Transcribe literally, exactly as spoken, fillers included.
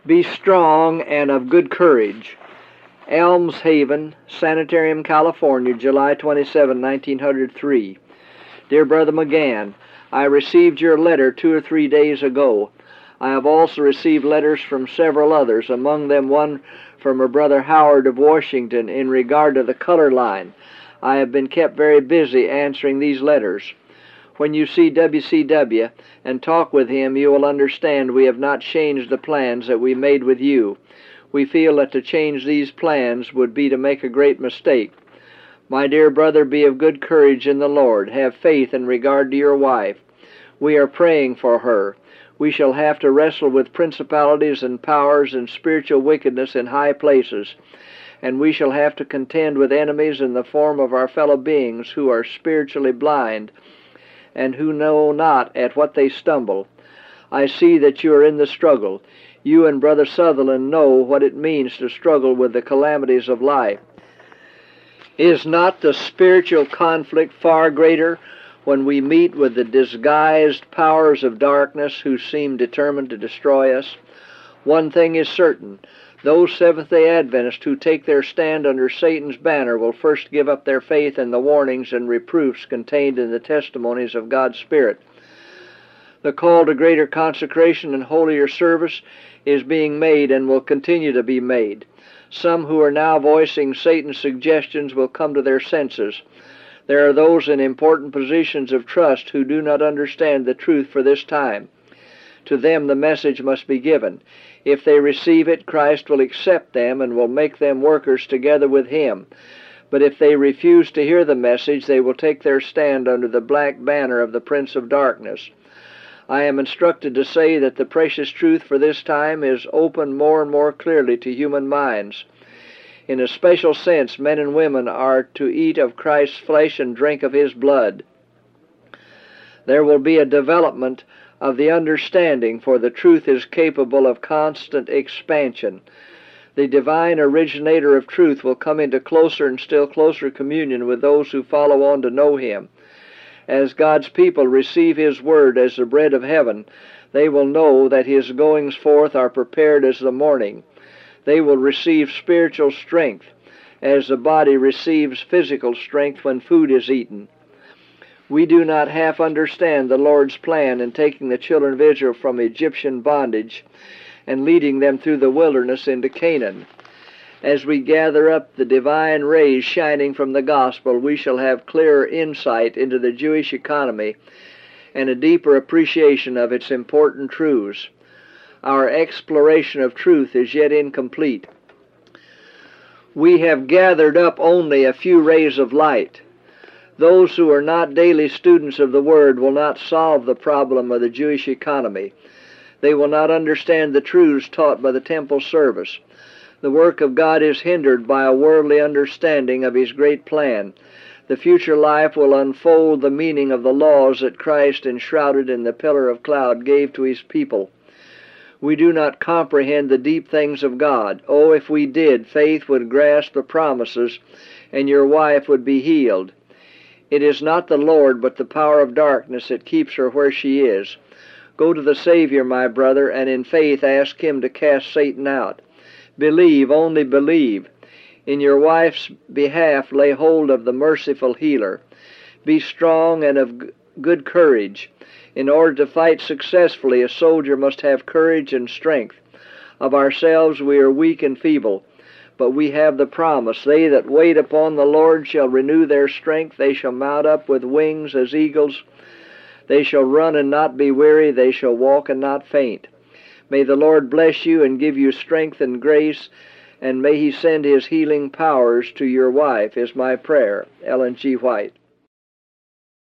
Be strong and of good courage. Elms Haven, Sanitarium, California, July twenty-seventh, nineteen oh three. Dear Brother McGann, I received your letter two or three days ago. I have also received letters from several others, among them one from a Brother Howard of Washington in regard to the color line. I have been kept very busy answering these letters. When you see W C W and talk with him, you will understand we have not changed the plans that we made with you. We feel that to change these plans would be to make a great mistake. My dear brother, be of good courage in the Lord. Have faith in regard to your wife. We are praying for her. We shall have to wrestle with principalities and powers and spiritual wickedness in high places, and we shall have to contend with enemies in the form of our fellow beings who are spiritually blind and who know not at what they stumble. I see that you are in the struggle. You and Brother Sutherland know what it means to struggle with the calamities of life. Is not the spiritual conflict far greater when we meet with the disguised powers of darkness who seem determined to destroy us? One thing is certain. Those Seventh-day Adventists who take their stand under Satan's banner will first give up their faith in the warnings and reproofs contained in the testimonies of God's Spirit. The call to greater consecration and holier service is being made and will continue to be made. Some who are now voicing Satan's suggestions will come to their senses. There are those in important positions of trust who do not understand the truth for this time. To them the message must be given. If they receive it, Christ will accept them and will make them workers together with Him. But if they refuse to hear the message, they will take their stand under the black banner of the Prince of Darkness. I am instructed to say that the precious truth for this time is opened more and more clearly to human minds. In a special sense, men and women are to eat of Christ's flesh and drink of His blood. There will be a development of the understanding, for the truth is capable of constant expansion. The divine originator of truth will come into closer and still closer communion with those who follow on to know Him. As God's people receive His word as the bread of heaven, they will know that His goings forth are prepared as the morning. They will receive spiritual strength as the body receives physical strength when food is eaten. We do not half understand the Lord's plan in taking the children of Israel from Egyptian bondage and leading them through the wilderness into Canaan. As we gather up the divine rays shining from the gospel, we shall have clearer insight into the Jewish economy and a deeper appreciation of its important truths. Our exploration of truth is yet incomplete. We have gathered up only a few rays of light. Those who are not daily students of the Word will not solve the problem of the Jewish economy. They will not understand the truths taught by the temple service. The work of God is hindered by a worldly understanding of His great plan. The future life will unfold the meaning of the laws that Christ, enshrouded in the pillar of cloud, gave to His people. We do not comprehend the deep things of God. Oh, if we did, faith would grasp the promises, and your wife would be healed. It is not the Lord, but the power of darkness that keeps her where she is. Go to the Savior, my brother, and in faith ask Him to cast Satan out. Believe, only believe. In your wife's behalf lay hold of the merciful healer. Be strong and of good courage. In order to fight successfully, a soldier must have courage and strength. Of ourselves we are weak and feeble, but we have the promise, they that wait upon the Lord shall renew their strength. They shall mount up with wings as eagles. They shall run and not be weary. They shall walk and not faint. May the Lord bless you and give you strength and grace, and may He send His healing powers to your wife, is my prayer. Ellen G. White.